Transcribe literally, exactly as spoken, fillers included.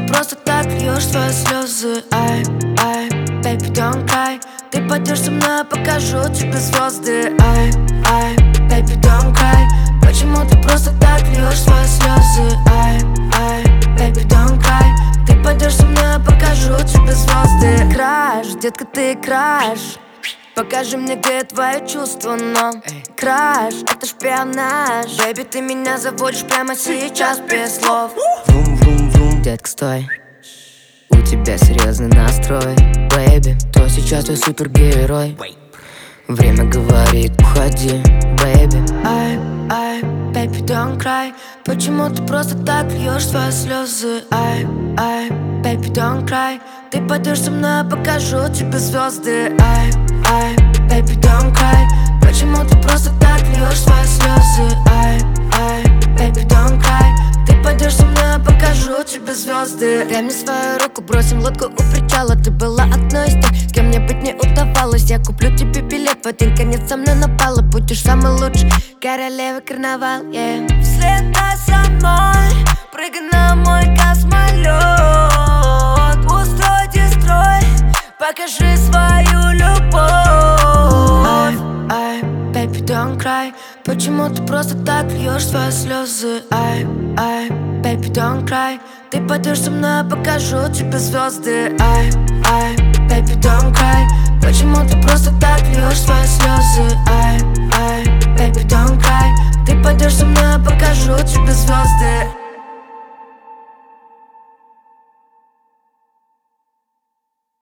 просто так льешь свои слезы? Ай, ай, baby, don't cry. Ты пойдешь со мной, я покажу тебе звезды. Ай, ай, baby, don't cry. Почему ты просто так льешь свои слезы? Ай, ай, baby, don't cry. Ты пойдешь со мной, я покажу тебе звезды. Краш, детка, ты краш. Покажи мне, где твои чувства, но краш, это шпионаж. Бэйби, ты меня заводишь прямо сейчас без слов. Врум-врум-врум, детка, стой. У тебя серьезный настрой, бэйби. Кто сейчас твой супергерой? Время говорит, уходи, бэйби. Ай, ай, baby, don't cry. Почему ты просто так льешь свои слезы? Ай, ай, baby, don't cry. Ты пойдешь со мной, я покажу тебе звезды. Ай, ай, baby, don't cry. Почему ты просто так льешь свои слезы? Ай, ай, baby, don't cry. Ты пойдешь со мной, я покажу тебе звезды. Дай мне свою руку, бросим лодку у причала. Ты была одной из тех, с кем мне быть не удавалось. Я куплю тебе билет в один конец, со мной напала. Будешь самый лучший, королева карнавал, yeah. Взлетай со мной, прыгай на мой космолет. Устройте строй, покажи свою любовь. Ай, ай, baby, don't cry. Почему ты просто так льешь свои слезы? Ай, ай, baby, don't cry. Ты пойдешь со мной, я покажу тебе звезды. Ай, ай, baby, don't cry. Почему ты просто так льешь свои слезы? Ай, ай, baby, don't cry. Ты пойдешь со мной, я покажу тебе звезды.